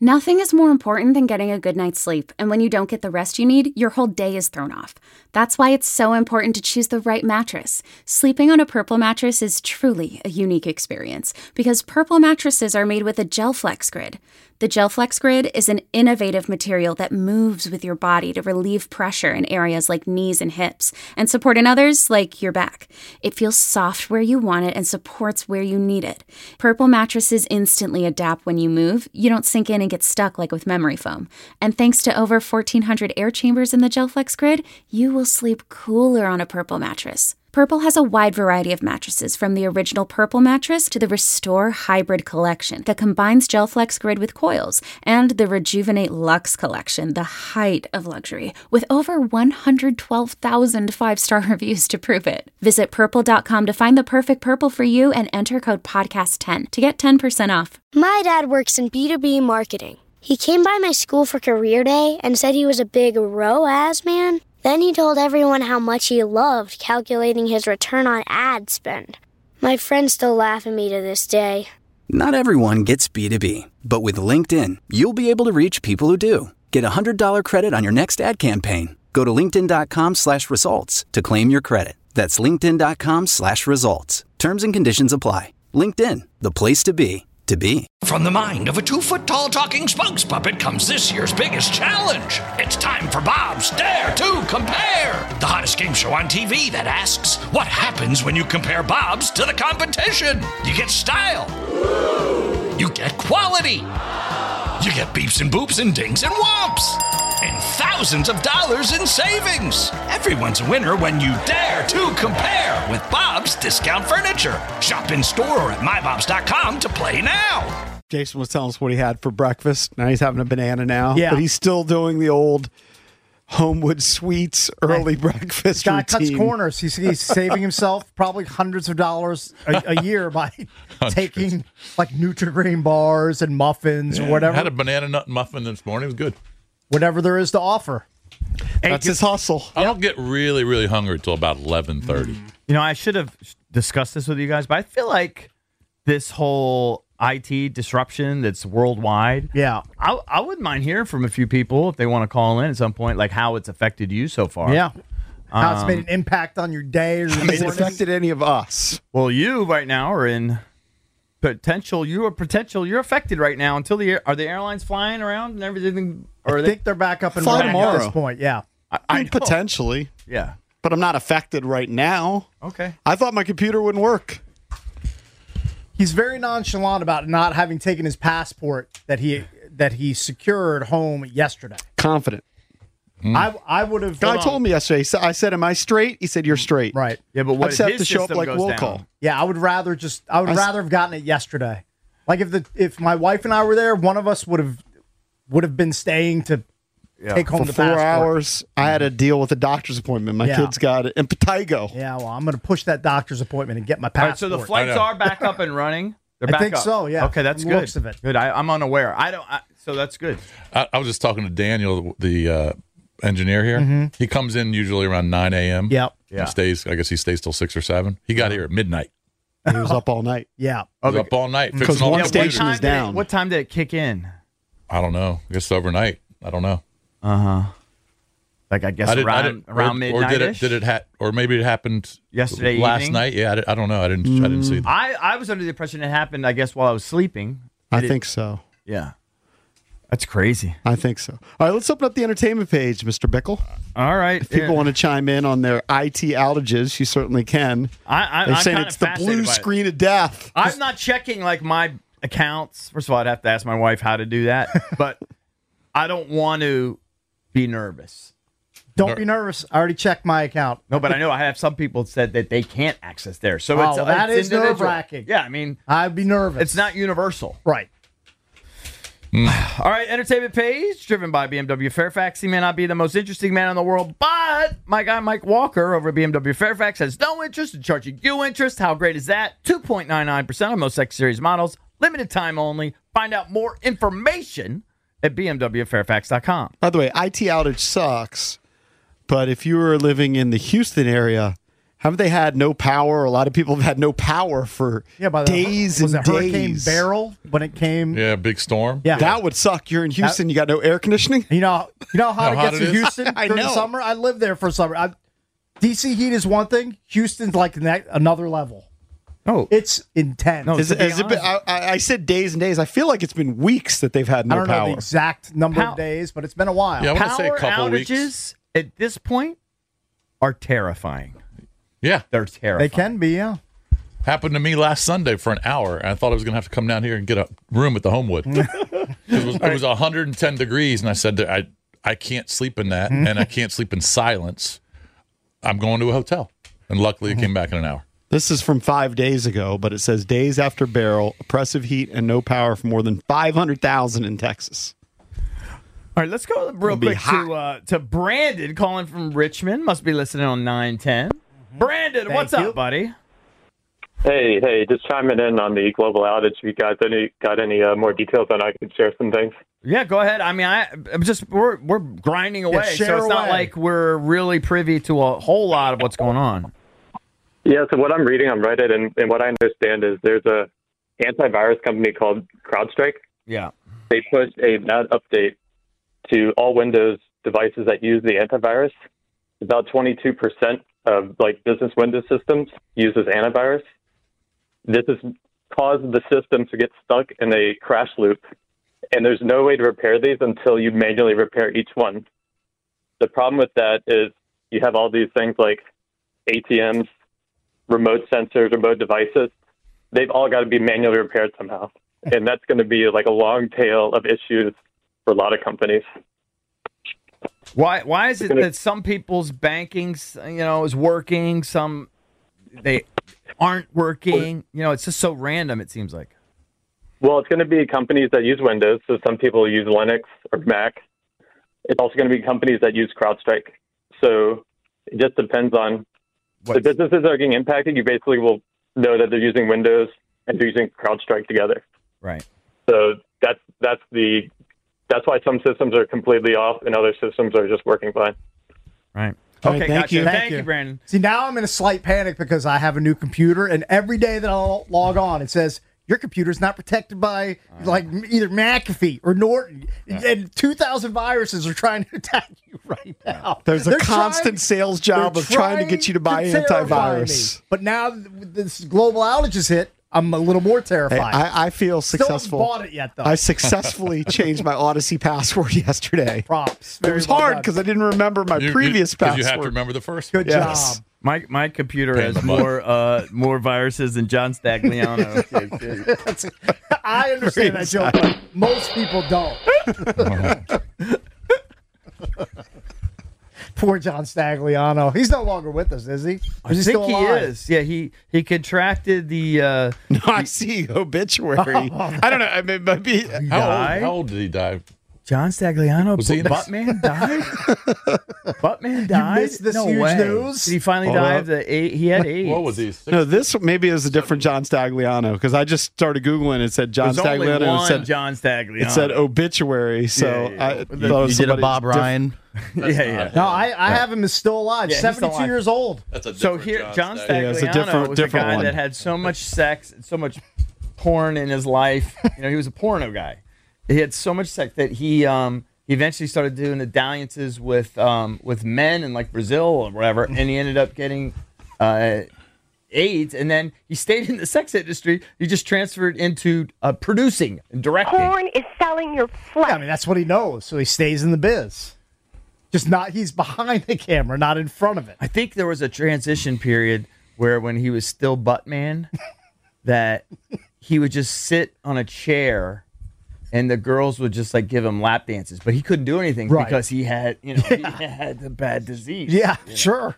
Nothing is more important than getting a good night's sleep, and when you don't get the rest you need, your whole day is thrown off. That's why it's so important to choose the right mattress. Sleeping on a Purple mattress is truly a unique experience, because Purple mattresses are made with a GelFlex Grid. The GelFlex Grid is an innovative material that moves with your body to relieve pressure in areas like knees and hips, and support in others like your back. It feels soft where you want it and supports where you need it. Purple mattresses instantly adapt when you move. You don't sink in and get stuck like with memory foam. And thanks to over 1,400 air chambers in the GelFlex Grid, you will sleep cooler on a Purple mattress. Purple has a wide variety of mattresses, from the original Purple mattress to the Restore Hybrid collection that combines GelFlex Grid with coils, and the Rejuvenate Luxe collection, the height of luxury, with over 112,000 five-star reviews to prove it. Visit purple.com to find the perfect Purple for you and enter code podcast10 to get 10% off. My dad works in B2B marketing. He came by my school for career day and said he was a big ROAS man. Then he told everyone how much he loved calculating his return on ad spend. My friends still laugh at me to this day. Not everyone gets B2B, but with LinkedIn, you'll be able to reach people who do. Get a $100 credit on your next ad campaign. Go to linkedin.com/results to claim your credit. That's linkedin.com/results. Terms and conditions apply. LinkedIn, the place to be, to be. From the mind of a 2-foot-tall talking spokes puppet comes this year's biggest challenge. It's time for Bob's Dare to Compare, the hottest game show on TV that asks, what happens when you compare Bob's to the competition? You get style. You get quality. You get beeps and boops and dings and whomps. And thousands of dollars in savings. Everyone's a winner when you dare to compare with Bob's Discount Furniture. Shop in store or at mybobs.com to play now. Jason was telling us what he had for breakfast. Now he's having a banana now. Yeah. But he's still doing the old Homewood Sweets early breakfast Guy routine. cuts corners. He's saving himself probably hundreds of dollars a year by taking like Nutri-Grain bars and muffins or whatever. I had a banana nut muffin this morning. It was good. Whatever there is to offer. That's his hustle. I don't get really, really hungry until about 11:30. You know, I should have discussed this with you guys, but I feel like this whole IT disruption that's worldwide. Yeah. I wouldn't mind hearing from a few people if they want to call in at some point, like how it's affected you so far. Yeah. How it's made an impact on your day or your Has it morning. affected any of us? Well, you right now are in potential. You're affected right now until are the airlines flying around and everything? Or I think they're back up and Fly running at tomorrow. this point. Yeah. I mean, potentially. Yeah. But I'm not affected right now. Okay. I thought my computer wouldn't work. He's very nonchalant about not having taken his passport that he secured home yesterday. Confident. I would have. Guy told me yesterday. I said, "Am I straight?" He said, "You're straight." Right. Yeah, but I what just if have his to show up system like goes will down? call. Yeah, I would rather have gotten it yesterday. Like if my wife and I were there, one of us would have been staying to take home For the 4 passport. hours, I had to deal with a doctor's appointment. My Yeah. kids got it. And Patago. Yeah, well, I'm going to push that doctor's appointment and get my All right, passport. so the flights are back up and running. They're I back think up. so, yeah, Okay, that's from the good. looks of it. Good. I'm unaware. So that's good. I was just talking to Daniel, the engineer here. He comes in usually around 9 a.m. Yep. Yeah. He stays till 6 or 7. He got here at midnight. He was up all night. Yeah. He was up all night Because fixing all one the station computers. is down. What time did it kick in? I don't know. I guess overnight. I don't know. Like I guess I didn't, around or midnight. did it or maybe it happened Yesterday last evening? night? Yeah, I don't know. I didn't see that. I was under the impression it happened, I guess, while I was sleeping. I think so. Yeah. That's crazy. I think so. All right, let's open up the entertainment page, Mr. Bickle. All right. If people want to chime in on their IT outages, you certainly can. I'm They're saying kinda it's the fascinated blue by it. screen of death. I'm not checking like my accounts. First of all, I'd have to ask my wife how to do that, but I don't want to be nervous. Don't be nervous. I already checked my account. No, but I know I have some people said that they can't access theirs. So Oh, that it's is individual. nerve-wracking. Yeah, I mean, I'd be nervous. it's not universal. right. All right, entertainment page driven by BMW Fairfax. He may not be the most interesting man in the world, but my guy Mike Walker over at BMW Fairfax has no interest in charging you interest. How great is that? 2.99% on most X Series models. Limited time only. Find out more information at bmwfairfax.com. By the way, IT outage sucks, but if you were living in the Houston area, Haven't they had no power? A lot of people have had no power for days and was it Hurricane days. Beryl when it came? Yeah, big storm. Yeah. That would suck. You're in Houston. You got no air conditioning? You know how hot it hot gets it in is? Houston I during the know. summer? I lived there for summer. DC heat is one thing. Houston's like another level. Oh, It's intense. No, Has to be it been, I said days and days. I feel like it's been weeks that they've had I no don't know power. the exact number of days, but it's been a while. Yeah, I want to say a power couple outages weeks. at this point are terrifying. Yeah, They're terrifying. They can be, yeah. happened to me last Sunday for an hour, and I thought I was going to have to come down here and get a room at the Homewood. It was 110 degrees, and I said that I can't sleep in that, and I can't sleep in silence. I'm going to a hotel, and luckily it came back in an hour. This is from 5 days ago, but it says days after Beryl, oppressive heat and no power for more than 500,000 in Texas. All right, let's go real be quick to Brandon calling from Richmond. Must be listening on 910. Brandon, what's up, buddy? Hey, just chiming in on the global outage. If you guys got any more details on, I could share some things. Yeah, go ahead. I mean, we're grinding away, so share it's not away. like we're really privy to a whole lot of what's going on. Yeah, so what I'm reading on Reddit and what I understand is there's a antivirus company called CrowdStrike. Yeah. They pushed a bad update to all Windows devices that use the antivirus. About 22% of business Windows systems uses antivirus. This has caused the system to get stuck in a crash loop, and there's no way to repair these until you manually repair each one. The problem with that is you have all these things like ATMs, remote sensors, remote devices. They've all got to be manually repaired somehow, and that's going to be like a long tail of issues for a lot of companies. Why is it that some people's banking, is working, some they aren't working? It's just so random, it seems like. Well, it's going to be companies that use Windows, so some people use Linux or Mac. It's also going to be companies that use CrowdStrike. So it just depends on the businesses that are getting impacted. You basically will know that they're using Windows and they're using CrowdStrike together. Right. So that's why some systems are completely off and other systems are just working fine. Right. All right, Okay, thank gotcha. you. Thank you, Brandon. See, now I'm in a slight panic because I have a new computer, and every day that I'll log on, it says, your computer's not protected by either McAfee or Norton. And 2,000 viruses are trying to attack you right now. There's a constant sales job of trying to get you to buy terrify antivirus. me. But now this global outage has hit, I'm a little more Hey, terrified. I feel Still haven't successful. bought it yet, though. I successfully changed my Odyssey password yesterday. Props. It was hard because I didn't remember my previous Because password. you have to remember the first. Good Yes. job. My computer Pain in has the butt. more viruses than John Stagliano. I understand that joke, but most people don't. Poor John Stagliano. He's no longer with us, is he? I think he is. Yeah, he contracted the. No, I see obituary. I don't know. I mean, maybe How old did he die? John Stagliano, Was he in Buttman died. Buttman died. missed this no huge way. news? Did he finally die of the AIDS? He had AIDS. What was he? no. This maybe is a different John Stagliano because I just started googling. It said John There's only Stagliano. one It said John Stagliano. it said obituary. So I thought it was You did a somebody Bob different. Ryan. yeah. No, I have him as still alive. Yeah, he's still 72 alive. years old. That's a So different here, John Stagliano. Yeah, it's a Stagliano was a different guy one. that had so much sex and so much porn in his life. He was a porno guy. He had so much sex that he eventually started doing the dalliances with men in like Brazil or wherever, and he ended up getting AIDS. And then he stayed in the sex industry. He just transferred into producing and directing. Porn is selling your flesh. Yeah, I mean, that's what he knows, so he stays in the biz. Just not, he's behind the camera, not in front of it. I think there was a transition period where when he was still Buttman, that he would just sit on a chair and the girls would just like give him lap dances, but he couldn't do anything Right. because he had, he had the bad disease. Yeah, sure.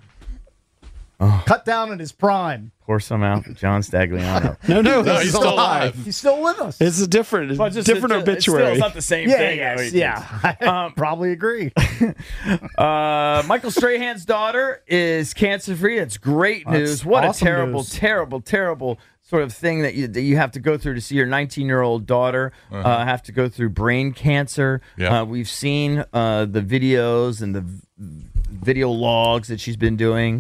Cut down in his prime. Pour some out for John Stagliano. No, No, he's he's still still alive. alive. He's still with us. It's a different, But just- different it's still, obituary. it's not the same Yeah, thing. yes, though. yeah. I probably agree. Michael Strahan's daughter is cancer-free. It's great news. What awesome a terrible, news. terrible, terrible sort of thing that you have to go through to see your 19-year-old daughter have to go through brain cancer. Yeah. We've seen the videos and the video logs that she's been doing.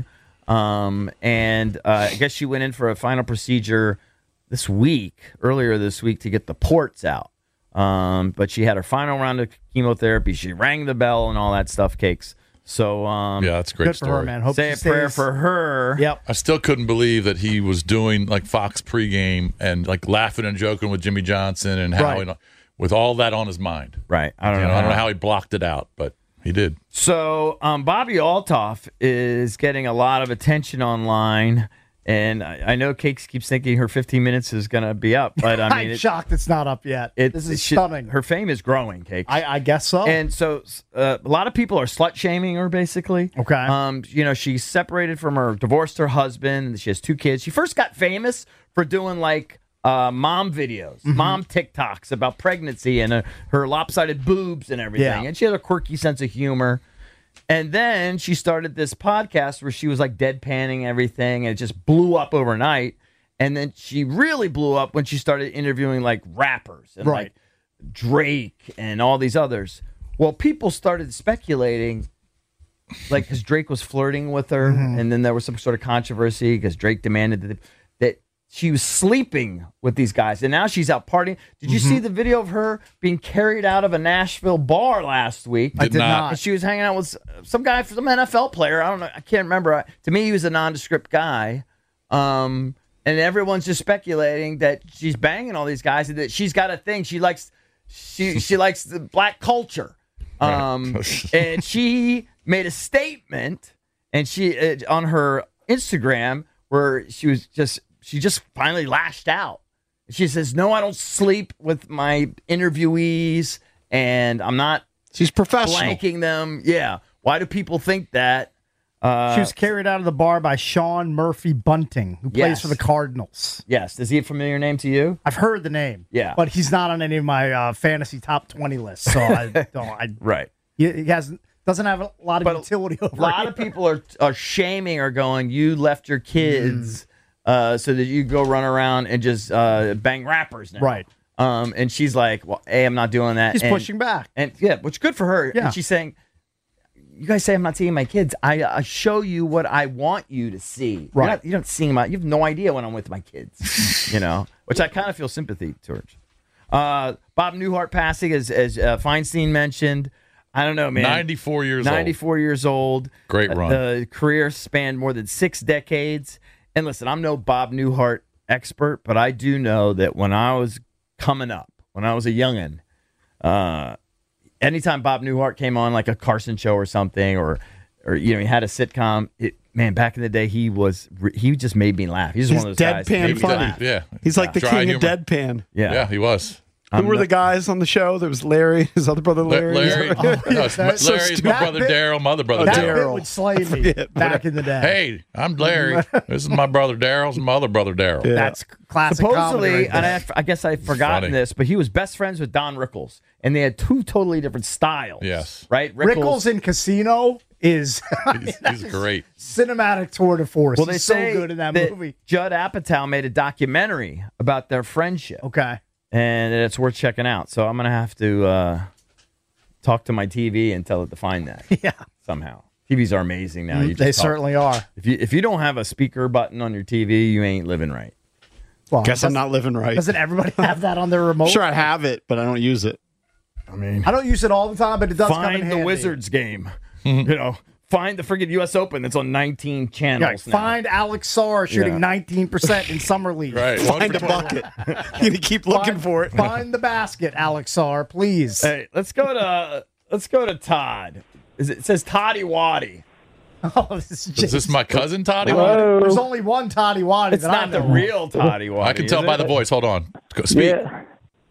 And I guess she went in for a final procedure earlier this week, to get the ports out. But she had her final round of chemotherapy. She rang the bell and all that stuff, Cakes. So yeah, that's a great Good story. for her, man. Hope say she a prayer stays- for her. Yep. I still couldn't believe that he was doing like Fox pregame and like laughing and joking with Jimmy Johnson and how Right. with all that on his mind. Right. I don't You know. know, I don't know how he blocked it out, but he did. So Bobby Altoff is getting a lot of attention online, and I know Cakes keeps thinking her 15 minutes is going to be up, but I mean, I'm shocked it's not up yet. This is stunning. Her fame is growing, Cakes. I guess so. And so a lot of people are slut shaming her, basically. Okay. You know, she's separated from divorced her husband. She has 2 kids. She first got famous for doing like mom videos, mom TikToks about pregnancy and her lopsided boobs and everything. Yeah. And she had a quirky sense of humor. And then she started this podcast where she was like deadpanning everything, and it just blew up overnight. And then she really blew up when she started interviewing like rappers and like Drake and all these others. Well, people started speculating, like, because Drake was flirting with her, and then there was some sort of controversy because Drake demanded that she was sleeping with these guys, and now she's out partying. Did you see the video of her being carried out of a Nashville bar last week? I did not. And she was hanging out with some guy, some NFL player. I don't know. I can't remember. To me, he was a nondescript guy. And everyone's just speculating that she's banging all these guys and that she's got a thing. She likes the black culture. And she made a statement, and she on her Instagram where she just finally lashed out. She says, "No, I don't sleep with my interviewees, and I'm not." She's professional. Blanking them. Yeah. Why do people think that? She was carried out of the bar by Sean Murphy Bunting, who plays Yes. for the Cardinals. Yes. Is he a familiar name to you? I've heard the name. Yeah. But he's not on any of my fantasy top 20 lists, so I don't. Right. He doesn't have a lot of utility over A lot here. of people are shaming or going, "You left your kids so that you go run around and just bang rappers now." Right. And she's like, "Well, I'm not doing that." He's And- pushing back. And yeah, which good for her. Yeah. And she's saying, "You guys say I'm not seeing my kids. I show you what I want you to see. Right. You don't see my. You have no idea when I'm with my kids. You know." Which I kind of feel sympathy towards. Bob Newhart passing, as Feinstein mentioned. I don't know, man. 94 years old. 94 years old. Great run. The career spanned more than 6 decades. And listen, I'm no Bob Newhart expert, but I do know that when I was coming up, when I was a youngin', anytime Bob Newhart came on like a Carson show or something, or you know, he had a sitcom, man, back in the day, he just made me laugh. He's one of those guys. that deadpan made me funny. laugh. Yeah. He's like the Dry king humor. of deadpan. Yeah, he was. Who were the guys on the show? There was Larry, his other brother Larry. Larry. No, it's that's so Larry's my stupid. brother Daryl, my other brother That Daryl. bit would slay me back in the day. Hey, I'm Larry. This is my brother Daryl's and my other brother Daryl. Yeah. That's classic comedy Supposedly, right there. and I guess I've forgotten funny. this, but he was best friends with Don Rickles, and they had 2 totally different styles. Yes. Right? Rickles in Casino is He's great. cinematic tour de force. Well, they He's say so good in that movie. Judd Apatow made a documentary about their friendship, Okay. and it's worth checking out. So I'm going to have to talk to my TV and tell it to find that Yeah. somehow. TVs are amazing now. You just They talk. certainly are. If you don't have a speaker button on your TV, you ain't living right. Well, Guess I'm not living right. Doesn't everybody have that on their remote? I'm sure I have it, but I don't use it. I mean, I don't use it all the time, but it does come in find handy. the Wizards game. You know, find the friggin' U.S. Open that's on 19 Yeah, channels now. find Alex Sarr shooting Yeah. 19% in summer league. Right. Find a bucket. You gotta keep looking for it. Find the basket, Alex Sarr, please. Hey, let's go to Todd. It says Toddy Waddy. Oh, this is Is this my cousin Toddy? There's only one Toddy Waddy. It's that not I the know of. real Toddy Waddy. I can tell is by it? the voice. Hold on. Speak. Yeah.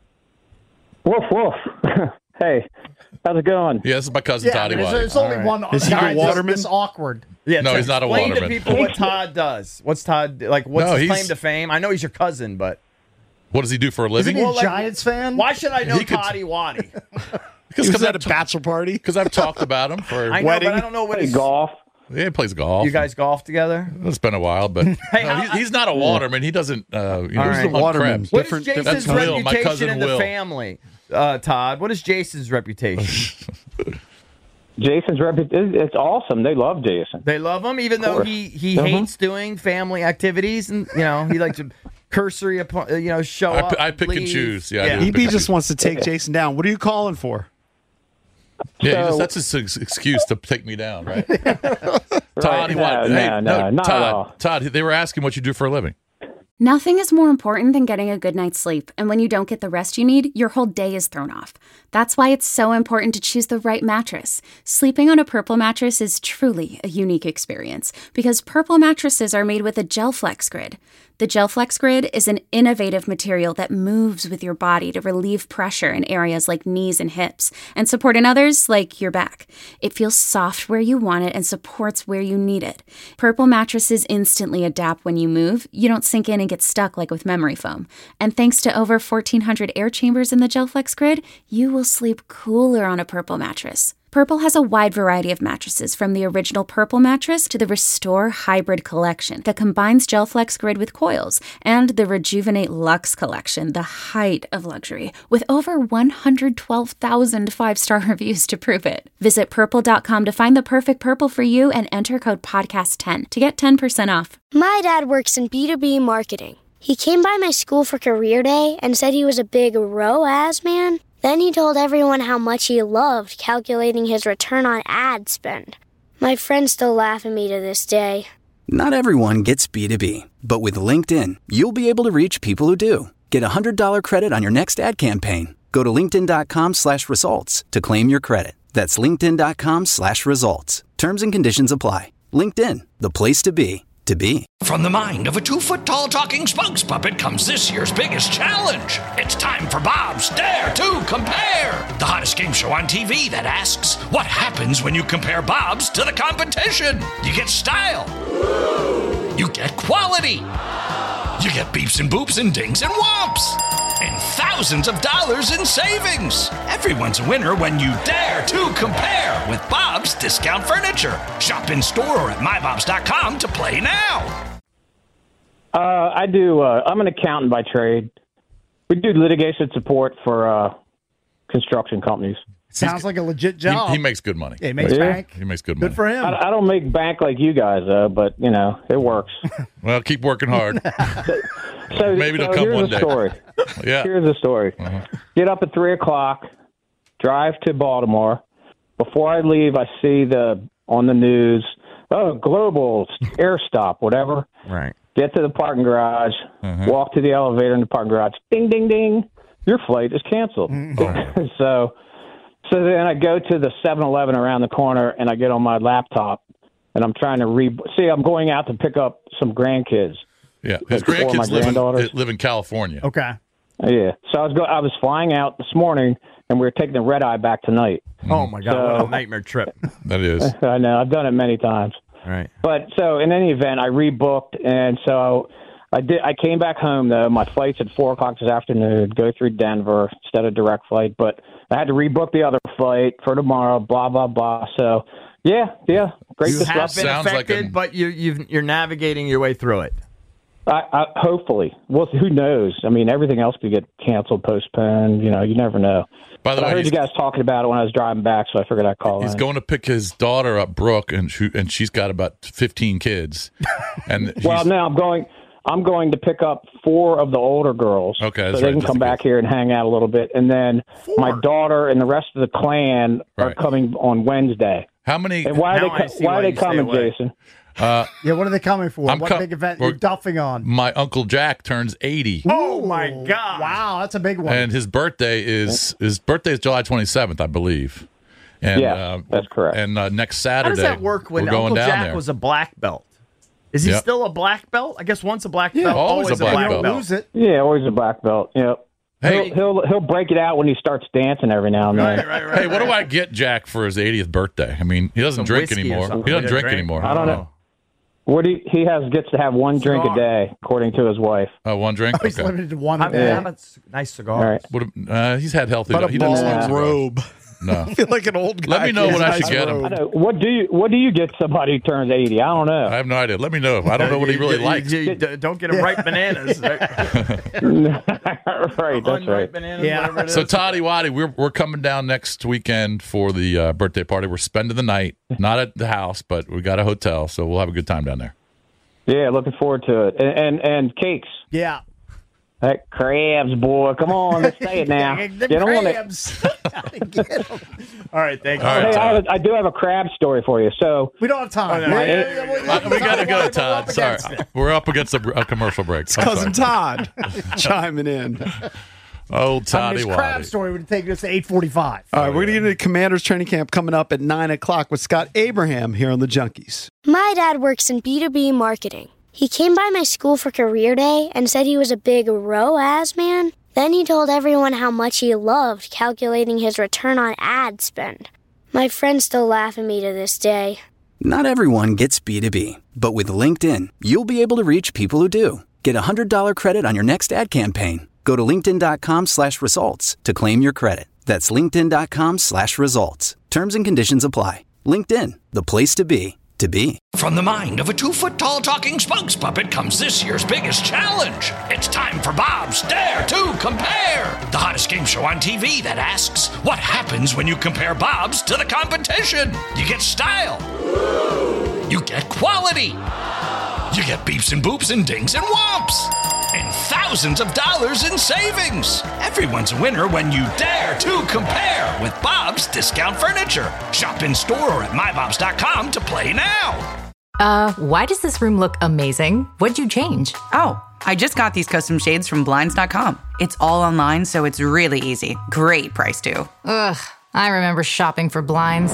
Woof woof. Hey, how's it going? Yeah, this is my cousin Yeah, Toddy but Waddy. there's only one Is he guy a that's waterman? this awkward. Yeah, No, he's not a explain waterman. to people what Todd does. What's Todd like? What's No, his claim he's- to fame? I know he's your cousin, but What does he do for a Isn't living? he a Well, like, Giants fan? why should I know He could- Toddy Waddy? He was at a bachelor party. Because I've talked about him for. I know, Wedding? but I don't know what Hey, his golf. Yeah, he plays golf. You guys golf together? It's been a while, but how- he's not a waterman. He doesn't. You know, right. he's hunt Waterman. crabs. What is Different- Jason's that's Will, my reputation cousin in the Will. family, Todd? What is Jason's reputation? Jason's it's awesome. They love Jason. They love him, even though he hates doing family activities, and he likes to cursory, show up. I pick and choose. Yeah, EB just wants to take Jason down. What are you calling for? Yeah, that's his excuse to take me down, right? Todd, not at all. Todd, they were asking what you do for a living. Nothing is more important than getting a good night's sleep, and when you don't get the rest you need, your whole day is thrown off. That's why it's so important to choose the right mattress. Sleeping on a Purple mattress is truly a unique experience because Purple mattresses are made with a GelFlex Grid. The GelFlex Grid is an innovative material that moves with your body to relieve pressure in areas like knees and hips and support in others like your back. It feels soft where you want it and supports where you need it. Purple mattresses instantly adapt when you move. You don't sink in and get stuck like with memory foam. And thanks to over 1,400 air chambers in the GelFlex Grid, you will sleep cooler on a Purple mattress. Purple has a wide variety of mattresses, from the original Purple mattress to the Restore Hybrid collection that combines GelFlex Grid with coils, and the Rejuvenate Luxe collection, the height of luxury, with over 112,000 five-star reviews to prove it. Visit Purple.com to find the perfect Purple for you and enter code PODCAST10 to get 10% off. My dad works in B2B marketing. He came by my school for career day and said he was a big ROAS man. Then he told everyone how much he loved calculating his return on ad spend. My friends still laugh at me to this day. Not everyone gets B2B, but with LinkedIn, you'll be able to reach people who do. Get a $100 credit on your next ad campaign. Go to linkedin.com/results to claim your credit. That's linkedin.com/results. Terms and conditions apply. LinkedIn, the place to be. From the mind of a 2-foot-tall talking spokes puppet comes this year's biggest challenge. It's time for Bob's Dare to Compare, the hottest game show on TV that asks, what happens when you compare Bob's to the competition? You get style. You get quality. You get beeps and boops and dings and whomps. And thousands of dollars in savings. Everyone's a winner when you dare to compare with Bob's Discount Furniture. Shop in store or at mybobs.com to play now. I'm an accountant by trade. We do litigation support for construction companies. Sounds like a legit job. He makes good money. Yeah, he makes bank. He makes good money. Good for him. I don't make bank like you guys, though, but, it works. Well, keep working hard. So Maybe it'll come one day. Story. Yeah. Here's the story. Get up at 3 o'clock, drive to Baltimore. Before I leave, I see on the news, global air stop, whatever. Right. Get to the parking garage, walk to the elevator in the parking garage. Ding, ding, ding. Your flight is canceled. So then I go to the 7-Eleven around the corner, and I get on my laptop, and I'm trying to I'm going out to pick up some grandkids. Yeah, his grandkids live in California. Okay. Yeah. So I was flying out this morning, and we were taking the red eye back tonight. Oh my God! What a nightmare trip. That is. I know. I've done it many times. Right. But so in any event, I rebooked, and so I came back home though. My flight's at 4 o'clock this afternoon. Go through Denver instead of direct flight, but I had to rebook the other flight for tomorrow. Blah blah blah. So yeah. Great You have disruption. been affected, but you're navigating your way through it. I hopefully. Well, who knows? I mean, everything else could get canceled, postponed. You never know. By the way, I heard you guys talking about it when I was driving back, so I figured I'd call. He's going to pick his daughter up, Brooke, and she's got about 15 kids. And well, now I'm going to pick up 4 of the older girls, okay, so that's they right, can come back here and hang out a little bit, and then 4. my daughter and the rest of the clan are coming on Wednesday. How many? And why are they coming, Jason? What are they coming for? What big event are you duffing on? My Uncle Jack turns 80. Oh my God! Wow, that's a big one. And his birthday is July 27th, I believe. And, that's correct. And next Saturday, how does that work when we're going Uncle down Jack there. was a black belt? Is he still a black belt? I guess once a black belt, always a black belt. Lose it. Yeah, always a black belt. Yep. Hey, he'll break it out when he starts dancing every now and then. Right. Hey, what do I get Jack for his 80th birthday? I mean, he doesn't drink anymore. He doesn't drink anymore. I don't know. What he gets to have one drink a day, according to his wife. One drink? He's limited to one. Have a nice cigar. All right. He's had healthy. But a he doesn't ball smoke robe. No. I feel like an old guy. Let me know what I should get him. I know. What do you get somebody who turns 80? I don't know. I have no idea. Let me know. I don't know what he really likes. Don't get him ripe bananas. Right, that's right. Bananas, whatever it is. So, Toddy Waddy, we're coming down next weekend for the birthday party. We're spending the night, not at the house, but we got a hotel, so we'll have a good time down there. Yeah, looking forward to it. And cakes. Yeah. That crabs, boy. Come on, let's say it now. The Get crabs. All right, thank you. All right, Hey, I do have a crab story for you. So We don't have time. We got to go, Todd. Sorry. We're up against a commercial break. I'm Cousin sorry. Todd chiming in. Old Toddy This Waddy. crab story would have taken us to 8:45. All right, we're going to get into Commander's training camp coming up at 9 o'clock with Scott Abraham here on the Junkies. My dad works in B2B marketing. He came by my school for career day and said he was a big ROAS man. Then he told everyone how much he loved calculating his return on ad spend. My friends still laugh at me to this day. Not everyone gets B2B, but with LinkedIn, you'll be able to reach people who do. Get a $100 credit on your next ad campaign. Go to linkedin.com/results to claim your credit. That's linkedin.com/results. Terms and conditions apply. LinkedIn, the place to be, to be. From the mind of a 2-foot-tall talking spokes puppet comes this year's biggest challenge. It's time for Bob's Dare to Compare, the hottest game show on TV that asks, what happens when you compare Bob's to the competition? You get style. You get quality. You get beeps and boops and dings and whomps. And thousands of dollars in savings. Everyone's a winner when you dare to compare with Bob's Discount Furniture. Shop in store or at mybobs.com to play now. Why does this room look amazing? What'd you change? Oh, I just got these custom shades from Blinds.com. It's all online, so it's really easy. Great price, too. Ugh, I remember shopping for blinds.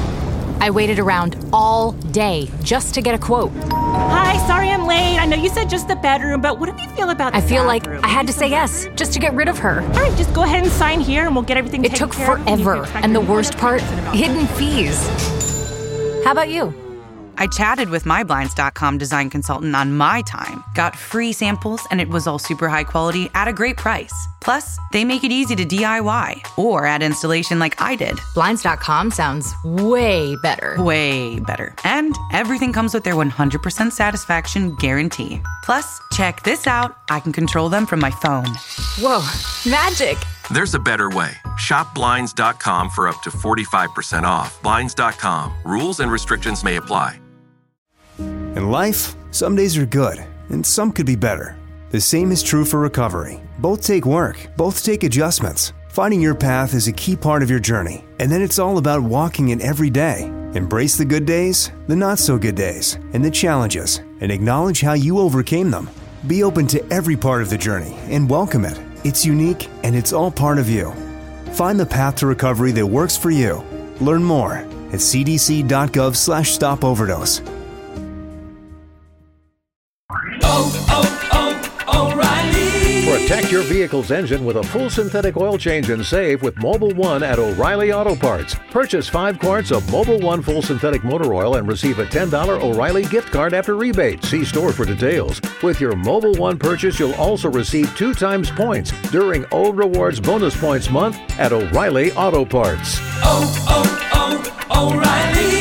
I waited around all day just to get a quote. Hi, sorry I'm late. I know you said just the bedroom, but what do you feel about the I feel bathroom? like I had to say yes just to get rid of her. All right, just go ahead and sign here and we'll get everything It taken took care of. forever, and the worst part, hidden fees. How about you? I chatted with my Blinds.com design consultant on my time, got free samples, and it was all super high quality at a great price. Plus, they make it easy to DIY or add installation like I did. Blinds.com sounds way better. Way better. And everything comes with their 100% satisfaction guarantee. Plus, check this out. I can control them from my phone. Whoa, magic. There's a better way. Shop Blinds.com for up to 45% off. Blinds.com. Rules and restrictions may apply. In life, some days are good, and some could be better. The same is true for recovery. Both take work, both take adjustments. Finding your path is a key part of your journey, and then it's all about walking it every day. Embrace the good days, the not so good days, and the challenges, and acknowledge how you overcame them. Be open to every part of the journey and welcome it. It's unique, and it's all part of you. Find the path to recovery that works for you. Learn more at cdc.gov/stopoverdose. O'Reilly. Protect your vehicle's engine with a full synthetic oil change and save with Mobil 1 at O'Reilly Auto Parts. Purchase 5 quarts of Mobil 1 full synthetic motor oil and receive a $10 O'Reilly gift card after rebate. See store for details. With your Mobil 1 purchase, you'll also receive 2 times points during O Rewards Bonus Points Month at O'Reilly Auto Parts. O'Reilly.